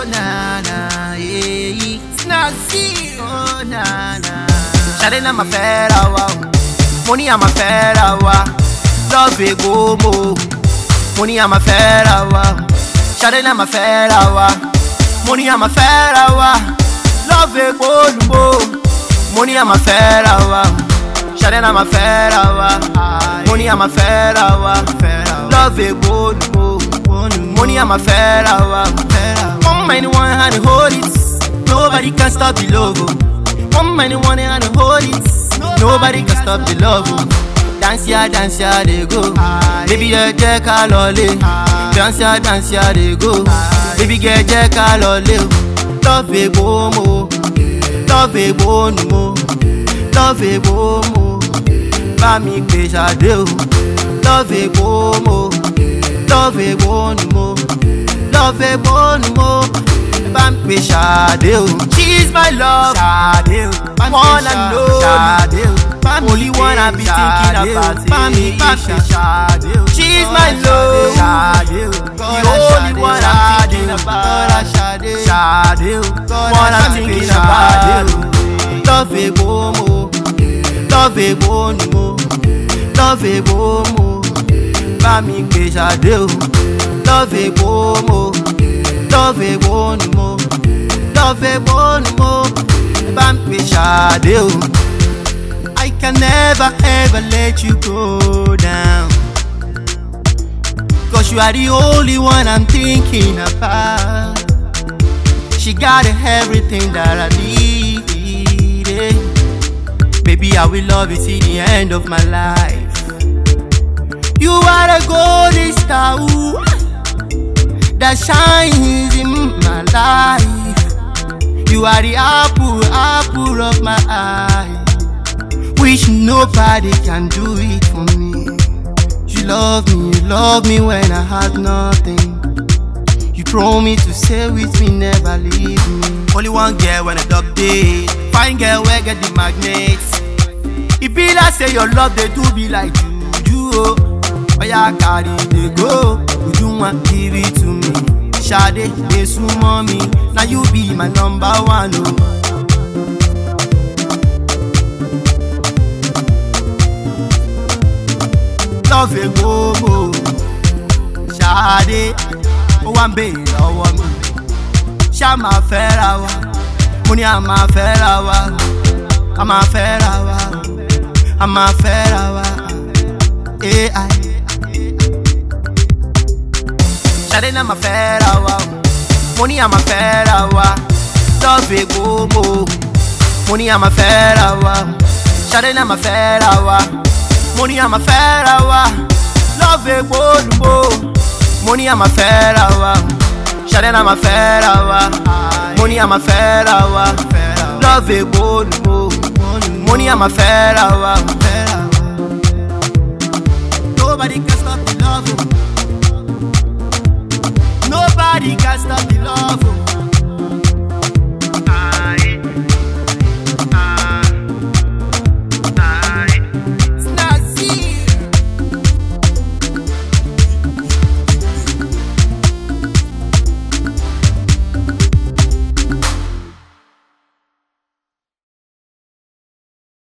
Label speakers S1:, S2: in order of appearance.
S1: Oh na na, yeah, snazzy. Oh na na. Shade na ma fera wa, money am a fera wa. Love it go mo, money am a fera wa. Shade na ma fera wa, money am a fera wa. Love it go mo, money am a fera wa. Shade na ma fera wa, money am a fera wa. Love it go mo, money am a fera wa. One man, one hand hold it, nobody can stop the love. One man, one hand hold it, nobody can stop the love. Dance ya, they go. Baby, get jack a lolly. Dance ya, they go. Baby, get jack a lolly. Love it, bomo. Love it, bono. Love it, bomo. Bami, pesha, do. Love it, bomo. Love it, bono. Love it, bono. Bami, pesha, do. She's my love. One and only. Only one I be thinking about. Mami, papi, she's my love. The only one I'm thinking about. One I'm thinking about. Love it, bomo. Love it, bono. Love it, bomo. Mami, pesha do. Love it, bomo. Love it, bono. Love it, bono. Mami, pesha do. I can never ever let you go down, 'cause you are the only one I'm thinking about. She got everything that I need. Baby, I will love you till the end of my life. You are a golden star that shines in my life. You are the apple of my eye. Wish nobody can do it for me. You love me when I had nothing. You promise to stay with me, never leave me. Only one girl when a dog day. Fine girl where get the magnets. It be like say your love they do be like you. Oh yeah, carry they go. Would you want give it to me? Shade, they sumo me. Now you be my number one. Oh. Love it, go, go. Shade, one baby, love me. Shama ferawa, money I'm a ferawa, I'm a ferawa, I'm a ferawa. AI. Shade na ma ferawa, money I'm a ferawa. Love it, go, go. Money I'm a ferawa. Shade na ma ferawa. Money I'm a ferawa, love it bold. Money I'm a ferawa, Shade I'm a ferawa. Money I'm a ferawa, love it bold. Money I'm a ferawa. Nobody can stop the love. Nobody can stop the love.